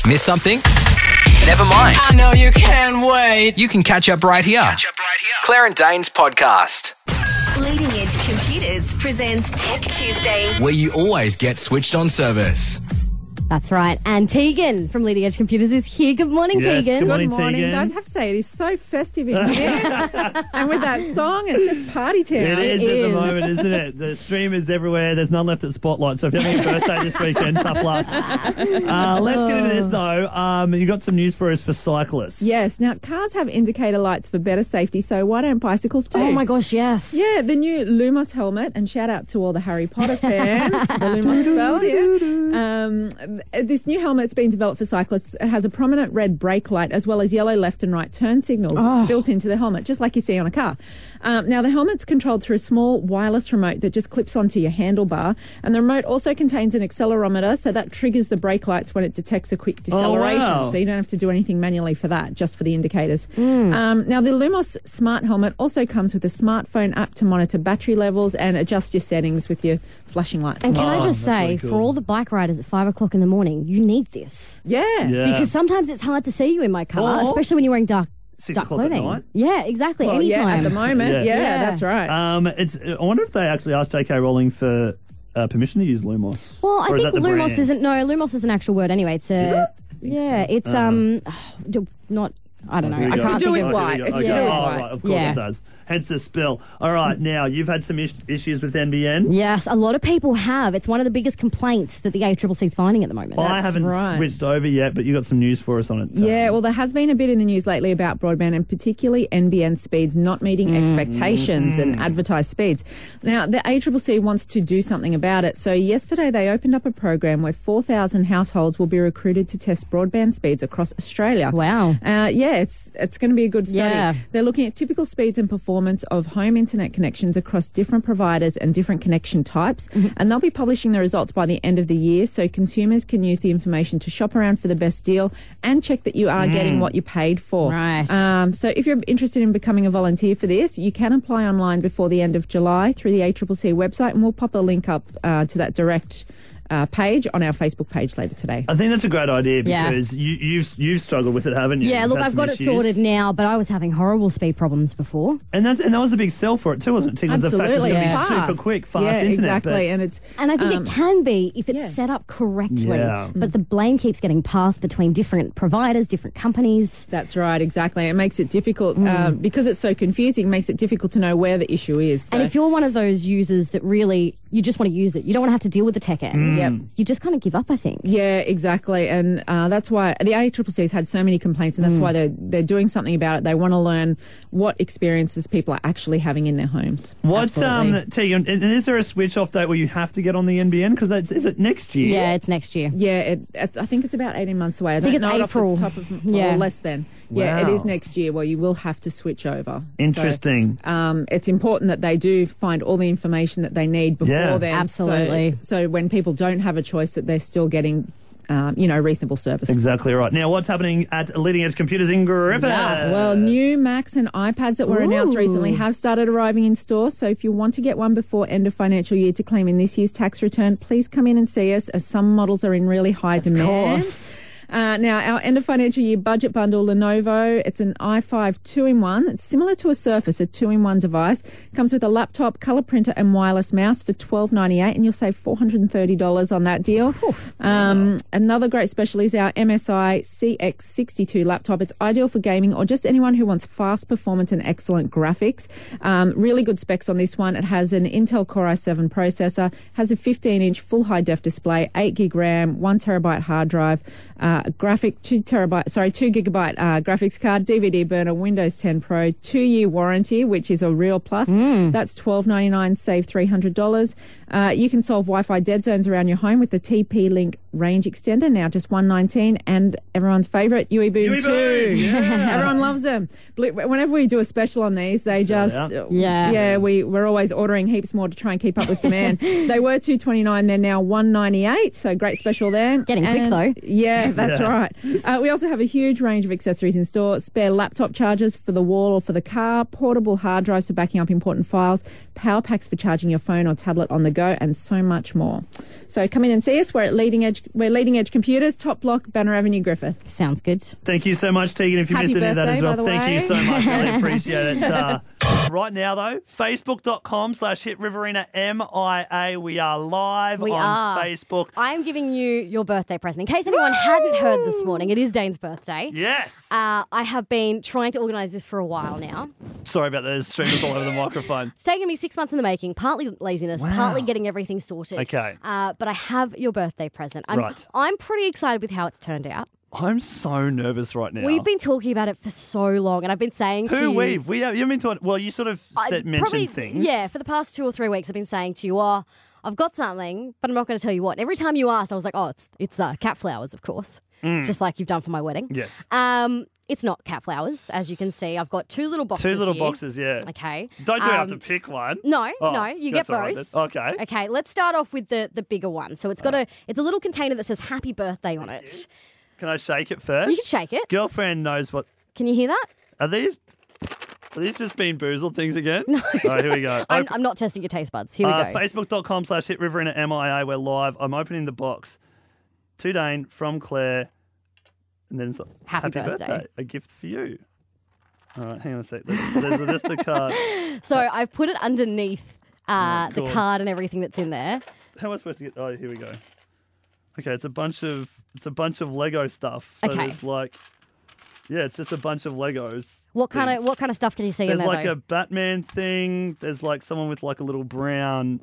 Miss something? Never mind. I know you can't wait. You can catch up right here. Claire and Dane's podcast, Leading Edge Computers presents Tech Tuesday. where you always get switched on service. That's right. And Tegan from Leading Edge Computers is here. Good morning, Yes, Tegan. good morning, Good morning, Tegan. guys. I have to say, it is so festive in here. And with that song, it's just party town. It is It at the is. moment, isn't it? The stream is everywhere. There's none left at Spotlight. So if you have any birthday this weekend, tough luck. Let's get into this, though. You got some news for us for cyclists. Yes. Now, cars have indicator lights for better safety, so why don't bicycles too? Oh, my gosh, yes. Yeah, the new Lumos helmet, and shout out to all the Harry Potter fans, the Lumos spell, yeah. This new helmet's been developed for cyclists. It has a prominent red brake light as well as yellow left and right turn signals built into the helmet, just like you see on a car. Now, the helmet's controlled through a small wireless remote that just clips onto your handlebar, and the remote also contains an accelerometer, so that triggers the brake lights when it detects a quick deceleration. wow. So you don't have to do anything manually for that, just for the indicators. Now, the Lumos Smart Helmet also comes with a smartphone app to monitor battery levels and adjust your settings with your flashing lights. And can I just that's say, really cool. for all the bike riders at 5 o'clock in the morning, you need this. Yeah. Because sometimes it's hard to see you in my car, Or especially when you're wearing dark 6 dark o'clock at clothing. night. Yeah, exactly. Well, yeah, Anytime. at the moment, Yeah. yeah, that's right. I wonder if they actually asked J.K. Rowling for permission to use Lumos. Well, I Or is think that the Lumos brand? isn't. No, Lumos is an actual word anyway. It's a. Is it? Yeah, it's not. I don't know. Here we I go. can't It's to do think with of- white. Here we go. It's to Okay. do with Oh, white. right, of course Yeah. it does. Hence the spill. All right, now, you've had some issues with NBN. Yes, a lot of people have. It's one of the biggest complaints that the ACCC is finding at the moment. I haven't right. switched over yet, but you got some news for us on it. Yeah, well, there has been a bit in the news lately about broadband and particularly NBN speeds not meeting expectations and advertised speeds. Now, the ACCC wants to do something about it. So yesterday they opened up a program where 4,000 households will be recruited to test broadband speeds across Australia. Wow. Yeah, it's going to be a good study. Yeah. They're looking at typical speeds and performance of home internet connections across different providers and different connection types, and they'll be publishing the results by the end of the year so consumers can use the information to shop around for the best deal and check that you are getting what you paid for. Right. So if you're interested in becoming a volunteer for this, you can apply online before the end of July through the ACCC website, and we'll pop a link up to that direct page on our Facebook page later today. I think that's a great idea Yeah. because you've struggled with it, haven't you? Yeah, You've look, had I've some got it issues. sorted now, but I was having horrible speed problems before. And that was a big sell for it too, wasn't it? Tina? The fact Absolutely, it's going to fast. be super quick, fast yeah, internet. exactly, and it's And I think it can be if it's yeah. set up correctly. Yeah. But the blame keeps getting passed between different providers, different companies. That's right, exactly. It makes it difficult because it's so confusing. It makes it difficult to know where the issue is. So. And if you're one of those users that really, you just want to use it, you don't want to have to deal with the tech end. Yep. You just kind of give up, I think. Yeah, exactly, and that's why the ACCC's had so many complaints, and that's why they're doing something about it. They want to learn what experiences people are actually having in their homes. What, Absolutely. Tegan, and is there a switch off date where you have to get on the NBN? Because is it next year? Yeah, it's next year. Yeah, I think it's about 18 months away. I think don't it's know it April. off the top of Yeah. or less than. Yeah, it Wow. is next year where you will have to switch over. Interesting. So, it's important that they do find all the information that they need before Yeah. then. Absolutely. So when people don't have a choice, that they're still getting, reasonable service. Exactly right. Now, what's happening at Leading Edge Computers in Griffith? Well, new Macs and iPads that were announced recently Ooh. have started arriving in store. So if you want to get one before end of financial year to claim in this year's tax return, please come in and see us as some models are in really high demand. course. Now, our end of financial year budget bundle, Lenovo, it's an i5 2-in-1. It's similar to a Surface, a 2-in-1 device. Comes with a laptop, colour printer and wireless mouse for $12.98, and you'll save $430 on that deal. Another great special is our MSI CX62 laptop. It's ideal for gaming or just anyone who wants fast performance and excellent graphics. Really good specs on this one. It has an Intel Core i7 processor, has a 15-inch full high-def display, 8 gig RAM, 1 terabyte hard drive, 2 gigabyte graphics card, DVD burner, Windows 10 Pro, 2-year warranty, which is a real plus. That's $12.99, save $300. You can solve Wi-Fi dead zones around your home with the TP-Link range extender, now just $119, and everyone's favourite, UE Boom 2. Yeah. Everyone loves them. Whenever we do a special on these, they we're always ordering heaps more to try and keep up with demand. They were $229, they're now $198, so great special there. Getting quick, though. Yeah, that's right. We also have a huge range of accessories in store, spare laptop chargers for the wall or for the car, portable hard drives for backing up important files, power packs for charging your phone or tablet on the go, and so much more. So come in and see us. We're at Leading Edge We're Leading Edge Computers, Top Block, Banner Avenue, Griffith. Sounds good. Thank you so much, Tegan. If you Happy missed any of that as birthday, well, by the thank you way. so much. Really appreciate it. Right now, though, facebook.com/Hit Riverina MIA. We are live We on are. Facebook. I'm giving you your birthday present. In case anyone hadn't heard this morning, it is Dane's birthday. Yes. I have been trying to organise this for a while now. Sorry about the streamers all over the microphone. It's taken me 6 months in the making, partly laziness, partly getting everything sorted. Okay. But I have your birthday present. Right. I'm pretty excited with how it's turned out. I'm so nervous right now. We've been talking about it for so long, and I've been saying to you... You've been talking... Well, you sort of mentioned things. Yeah, for the past 2 or 3 weeks, I've been saying to you, I've got something, but I'm not going to tell you what. Every time you asked, I was like, it's cat flowers, of course, just like you've done for my wedding. Yes. It's not cat flowers, as you can see. I've got 2 little boxes Two little here. boxes, yeah. Okay. Don't you have to pick one? No, Oh, you get that's all right both. then. Okay. Okay, let's start off with the bigger one. So it's got it's a little container that says happy birthday on it. Can I shake it first? You can shake it. Girlfriend knows what... Can you hear that? Are these just Bean Boozled things again? No. All right, here we go. I'm not testing your taste buds. Here we go. Facebook.com/Hit Riverina MIA. We're live. I'm opening the box. To Dane from Claire. And then it's like, Happy birthday. A gift for you. All right, hang on a sec. There's just the card. So I've put it underneath the cool. card and everything that's in there. How am I supposed to get... Oh, here we go. Okay, it's a bunch of Lego stuff. So Okay. there's like... Yeah, it's just a bunch of Legos. What kind things. of stuff can you see There's in there? like though? a Batman thing. There's like someone with like a little brown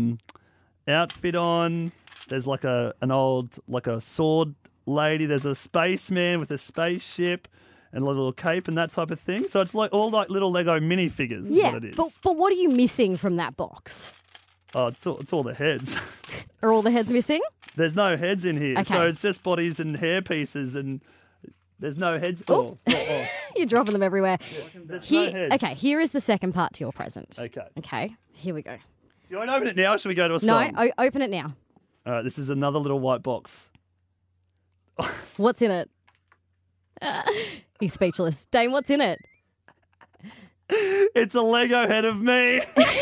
outfit on. There's like an old like a sword lady. There's a spaceman with a spaceship and a little cape and that type of thing. So it's like all like little Lego minifigures is yeah, what it is. but what are you missing from that box? Oh, it's all the heads. Are all the heads missing? There's no heads in here. Okay. So it's just bodies and hair pieces and there's no heads. Oh. You're dropping them everywhere. There's no heads. Okay, here is the second part to your present. Okay. Okay, here we go. Do you want to open it now or should we go to a song? No, open it now. All right, this is another little white box. What's in it? He's speechless. Dane, what's in it? It's a Lego head of me.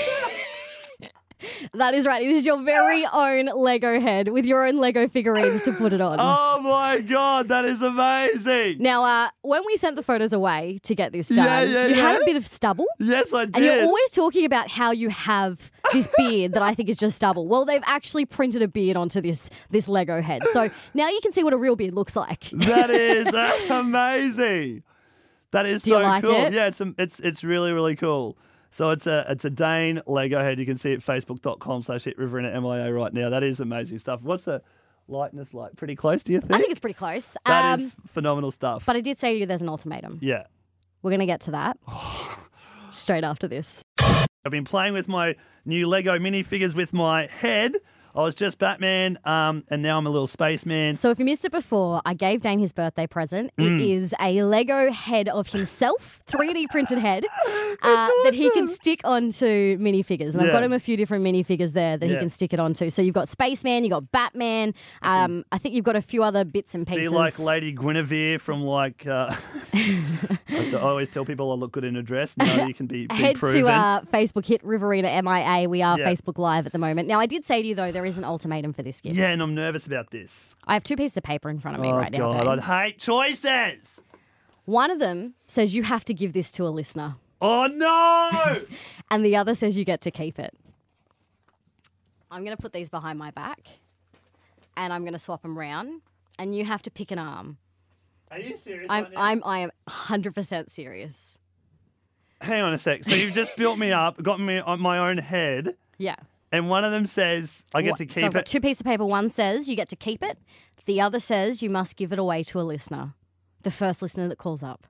That is right. It is your very own Lego head with your own Lego figurines to put it on. Oh my God, that is amazing. Now, when we sent the photos away to get this done, you had a bit of stubble. Yes, I did. And you're always talking about how you have this beard that I think is just stubble. Well, they've actually printed a beard onto this Lego head. So now you can see what a real beard looks like. That is amazing. That is Do you so like cool. it? Yeah, it's really, really cool. So it's a Dane Lego head. You can see it at facebook.com/Hit Riverina MIA right now. That is amazing stuff. What's the likeness like? Pretty close, do you think? I think it's pretty close. That is phenomenal stuff. But I did say to you there's an ultimatum. Yeah. We're going to get to that straight after this. I've been playing with my new Lego minifigures with my head. I was just Batman, and now I'm a little spaceman. So if you missed it before, I gave Dane his birthday present. It is a Lego head of himself, 3D printed head, that he can stick onto minifigures. And I've got him a few different minifigures there that he can stick it onto. So you've got Spaceman, you've got Batman. I think you've got a few other bits and pieces. Be like Lady Guinevere from like... I always tell people I look good in a dress. No, you can be Head proven. to Facebook, Hit Riverina MIA. We are Facebook Live at the moment. Now, I did say to you, though, there is an ultimatum for this gift. Yeah, and I'm nervous about this. I have 2 pieces of paper in front of me right now, God, Dane. I hate choices. One of them says you have to give this to a listener, Oh, no! and the other says you get to keep it. I'm going to put these behind my back, and I'm going to swap them round, and you have to pick an arm. Are you serious I right now? am 100% serious. Hang on a sec. So you've just built me up, got me on my own head, Yeah. and one of them says I get to keep So I've got it. 2 pieces of paper. One says you get to keep it. The other says you must give it away to a listener. The first listener that calls up.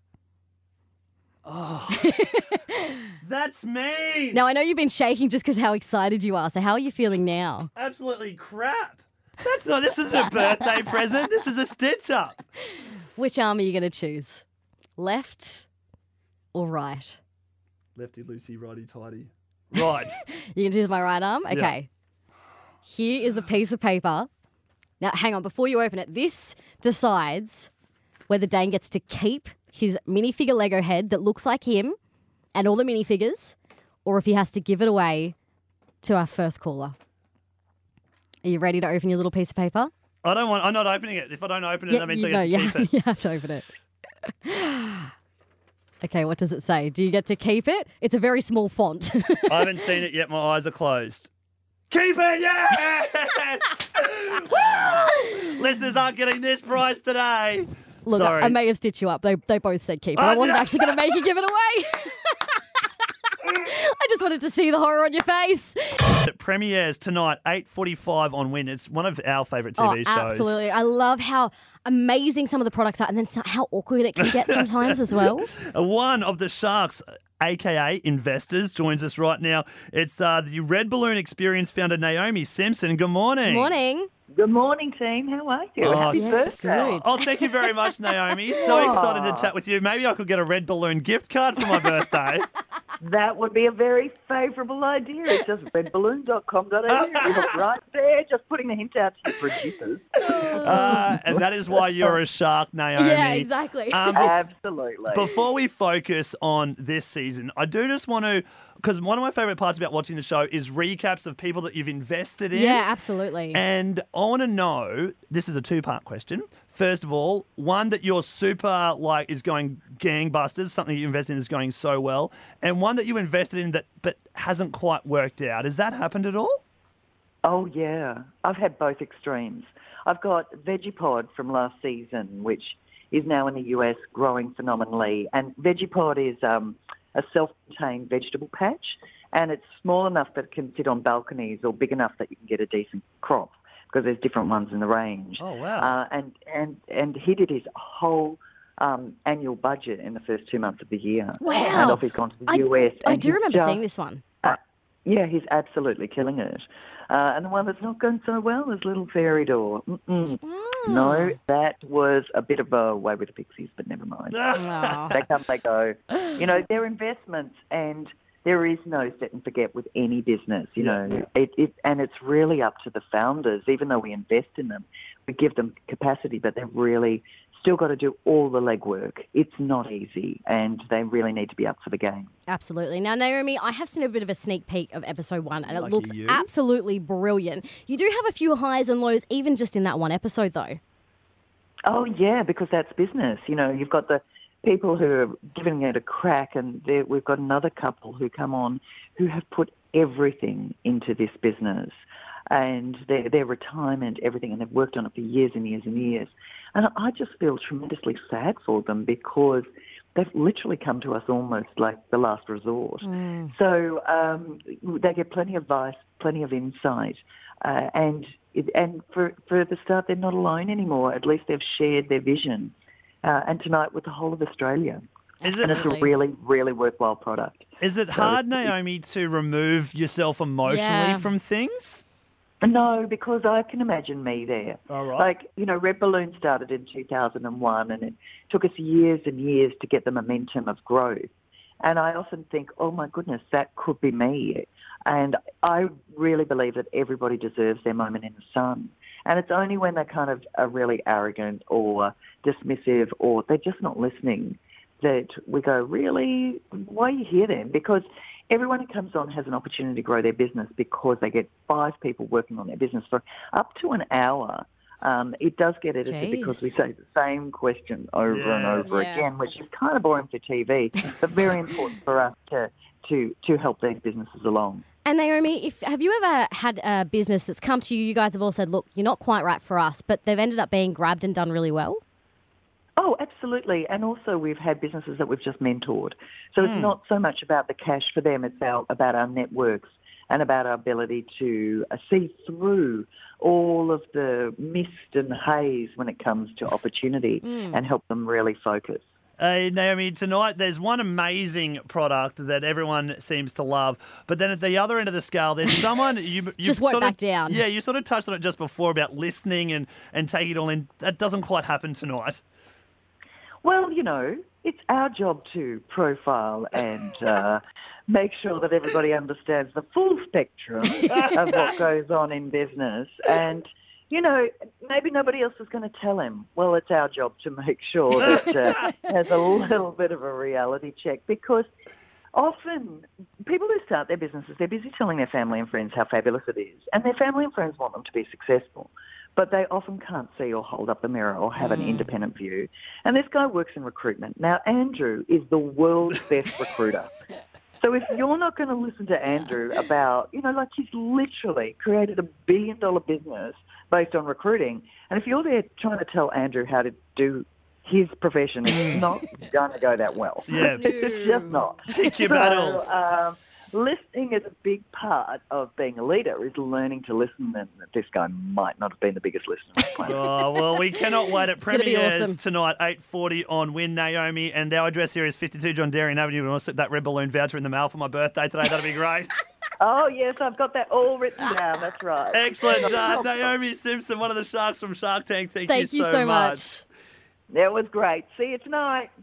That's mean. Now, I know you've been shaking just because how excited you are. So how are you feeling now? Absolutely crap. That's not. This isn't a birthday present. This is a stitch up. Which arm are you going to choose? Left or right? Lefty loosey, righty tighty. Right. You can choose my right arm? Okay. Here is a piece of paper. Now, hang on. Before you open it, this decides whether Dane gets to keep his minifigure Lego head that looks like him and all the minifigures, or if he has to give it away to our first caller. Are you ready to open your little piece of paper? I'm not opening it. If I don't open it, that means I get to keep it. You have to open it. Okay, what does it say? Do you get to keep it? It's a very small font. I haven't seen it yet. My eyes are closed. Keep it, yes! Listeners aren't getting this prize today. Look, Sorry. I may have stitched you up. They both said keep it. I wasn't actually going to make you give it away. I just wanted to see the horror on your face. It premieres tonight, 8:45 on Win. It's one of our favourite TV shows. Absolutely. I love how amazing some of the products are and then how awkward it can get sometimes as well. One of the Sharks, a.k.a. investors, joins us right now. It's the Red Balloon Experience founder, Naomi Simpson. Good morning. Morning. Good morning, team. How are you? Happy birthday. Good. Oh, thank you very much, Naomi. So excited to chat with you. Maybe I could get a Red Balloon gift card for my birthday. That would be a very favourable idea. It's just redballoon.com.au. You're right there, just putting the hint out to your producers. And that is why you're a shark, Naomi. Yeah, exactly. Absolutely. Before we focus on this season, I do just want to, because one of my favourite parts about watching the show is recaps of people that you've invested in. Yeah, absolutely. And I want to know, this is a two-part question. First of all, one that you're super, is going gangbusters, something you invest in is going so well, and one that you invested in that but hasn't quite worked out. Has that happened at all? Oh, yeah. I've had both extremes. I've got Veggiepod from last season, which is now in the US growing phenomenally. And Veggiepod is a self-contained vegetable patch, and it's small enough that it can sit on balconies or big enough that you can get a decent crop, because there's different ones in the range. Oh, wow. And he did his whole annual budget in the first 2 months of the year. Wow. And off he's gone to the US. I and do he's remember just- seeing this one. Yeah, he's absolutely killing it. And the one that's not going so well is Little Fairy Door. No, that was a bit of a way with the pixies, but never mind. Oh. They come, they go. You know, they're investments, and there is no set and forget with any business, you know. And it's really up to the founders. Even though we invest in them, we give them capacity, but they've really still got to do all the legwork. It's not easy, and they really need to be up for the game. Absolutely. Now, Naomi, I have seen a bit of a sneak peek of episode 1, and it Lucky looks you. absolutely brilliant. You do have a few highs and lows, even just in that one episode, though. Oh, yeah, because that's business. You know, you've got the people who are giving it a crack, and we've got another couple who come on who have put everything into this business, and their retirement, everything, and they've worked on it for years and years and years. And I just feel tremendously sad for them, because they've literally come to us almost like the last resort. So they get plenty of advice, plenty of insight, and for the start, they're not alone anymore. At least they've shared their vision, and tonight with the whole of Australia. Is And it, it's a really, really worthwhile product. is it hard, Naomi, to remove yourself emotionally from things? No, because I can imagine me there. All right. Like, you know, Red Balloon started in 2001, and it took us years and years to get the momentum of growth. And I often think, oh, my goodness, that could be me. And I really believe that everybody deserves their moment in the sun. And it's only when they kind of are really arrogant or dismissive, or they're just not listening, that we go, really? Why are you here then? Because everyone who comes on has an opportunity to grow their business, because they get 5 people working on their business for up to an hour. It does get edited because we say the same question over and over again, which is kind of boring for TV, but very important for us to help these businesses along. And Naomi, have you ever had a business that's come to you, you guys have all said, look, you're not quite right for us, but they've ended up being grabbed and done really well? Oh, absolutely. And also we've had businesses that we've just mentored. So it's not so much about the cash for them, it's about our networks and about our ability to see through all of the mist and haze when it comes to opportunity and help them really focus. Hey, Naomi, tonight there's one amazing product that everyone seems to love, but then at the other end of the scale, there's someone... you just work back down. Yeah, you sort of touched on it just before about listening and taking it all in. That doesn't quite happen tonight. Well, you know, it's our job to profile and make sure that everybody understands the full spectrum of what goes on in business. And, you know, maybe nobody else is going to tell him. Well, it's our job to make sure that there's a little bit of a reality check, because often people who start their businesses, they're busy telling their family and friends how fabulous it is. And their family and friends want them to be successful. but they often can't see or hold up the mirror or have an independent view. And this guy works in recruitment. Now, Andrew is the world's best recruiter. So if you're not going to listen to Andrew about, like he's literally created $1 billion business based on recruiting, and if you're there trying to tell Andrew how to do his profession, it's not going to go that well. Yeah. It's just not. Pick your battles. Listening is a big part of being a leader, is learning to listen, and this guy might not have been the biggest listener on the planet. Oh, well, we cannot wait. It gonna be premieres awesome. tonight, 8:40 on Win Naomi, and our address here is 52 John Darien Avenue. We want to slip that Red Balloon voucher in the mail for my birthday today. That'll be great. Oh, yes, I've got that all written down. That's right. Excellent. Naomi Simpson, one of the Sharks from Shark Tank. Thank Thank you so much. That was great. See you tonight.